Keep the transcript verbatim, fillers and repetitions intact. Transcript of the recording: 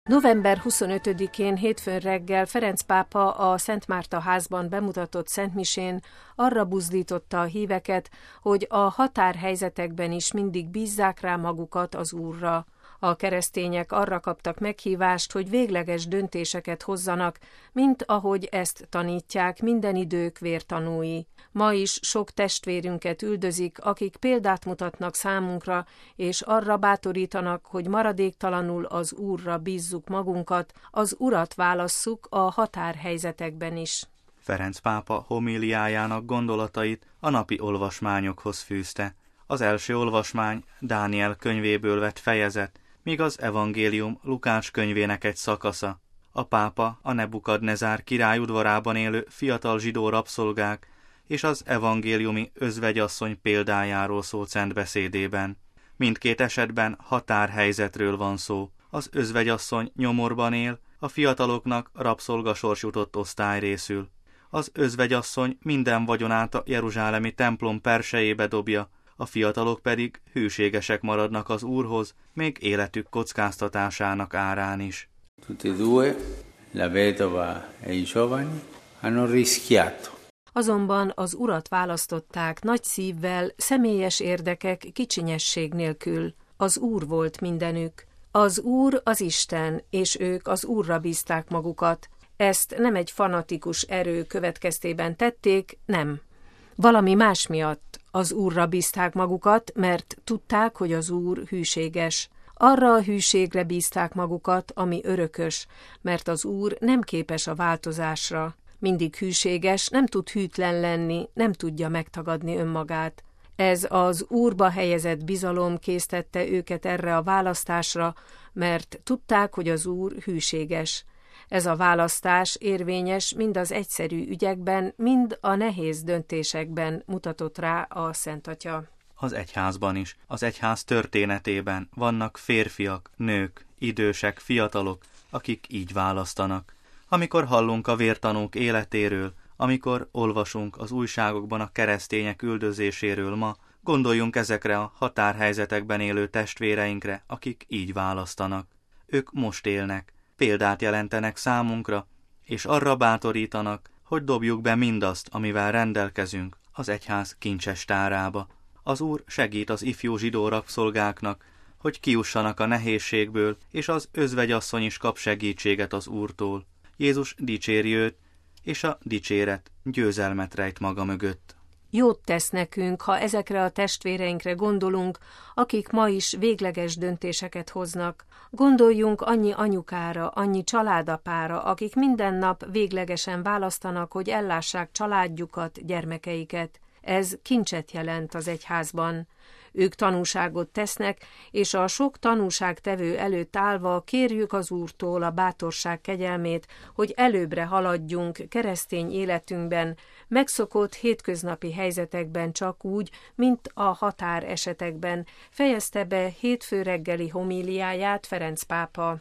november huszonötödikén hétfőn reggel Ferenc pápa a Szent Márta házban bemutatott szentmisén arra buzdította a híveket, hogy a határhelyzetekben is mindig bízzák rá magukat az Úrra. A keresztények arra kaptak meghívást, hogy végleges döntéseket hozzanak, mint ahogy ezt tanítják minden idők vértanúi. Ma is sok testvérünket üldözik, akik példát mutatnak számunkra, és arra bátorítanak, hogy maradéktalanul az Úrra bízzuk magunkat, az Urat válasszuk a határhelyzetekben is. Ferenc pápa homíliájának gondolatait a napi olvasmányokhoz fűzte. Az első olvasmány Dániel könyvéből vett fejezet, míg az evangélium Lukács könyvének egy szakasza. A pápa a Nebukadnezár király udvarában élő fiatal zsidó rabszolgák és az evangéliumi özvegyasszony példájáról szólt szent beszédében. Mindkét esetben határhelyzetről van szó. Az özvegyasszony nyomorban él, a fiataloknak rabszolgasors jutott osztály részül. Az özvegyasszony minden vagyonát a jeruzsálemi templom persejébe dobja, a fiatalok pedig hűségesek maradnak az Úrhoz, még életük kockáztatásának árán is. Tutti e due, la vedova e i giovani, hanno rischiato. Azonban az Urat választották nagy szívvel, személyes érdekek, kicsinyesség nélkül. Az Úr volt mindenük. Az Úr az Isten, és ők az Úrra bízták magukat. Ezt nem egy fanatikus erő következtében tették, nem. Valami más miatt az Úrra bízták magukat, mert tudták, hogy az Úr hűséges. Arra a hűségre bízták magukat, ami örökös, mert az Úr nem képes a változásra. Mindig hűséges, nem tud hűtlen lenni, nem tudja megtagadni önmagát. Ez az Úrba helyezett bizalom késztette őket erre a választásra, mert tudták, hogy az Úr hűséges. Ez a választás érvényes mind az egyszerű ügyekben, mind a nehéz döntésekben, mutatott rá a Szent Atya. Az egyházban is, az egyház történetében vannak férfiak, nők, idősek, fiatalok, akik így választanak. Amikor hallunk a vértanúk életéről, amikor olvasunk az újságokban a keresztények üldözéséről ma, gondoljunk ezekre a határhelyzetekben élő testvéreinkre, akik így választanak. Ők most élnek, példát jelentenek számunkra, és arra bátorítanak, hogy dobjuk be mindazt, amivel rendelkezünk, az egyház kincses tárába. Az Úr segít az ifjú zsidó rabszolgáknak, hogy kijussanak a nehézségből, és az özvegyasszony is kap segítséget az Úrtól. Jézus dicséri őt, és a dicséret győzelmet rejt maga mögött. Jót tesz nekünk, ha ezekre a testvéreinkre gondolunk, akik ma is végleges döntéseket hoznak. Gondoljunk annyi anyukára, annyi családapára, akik minden nap véglegesen választanak, hogy ellássák családjukat, gyermekeiket. Ez kincset jelent az egyházban. Ők tanúságot tesznek, és a sok tanúságtevő előtt állva kérjük az Úrtól a bátorság kegyelmét, hogy előbbre haladjunk keresztény életünkben, megszokott hétköznapi helyzetekben csak úgy, mint a határ esetekben, fejezte be hétfő reggeli homíliáját Ferenc pápa.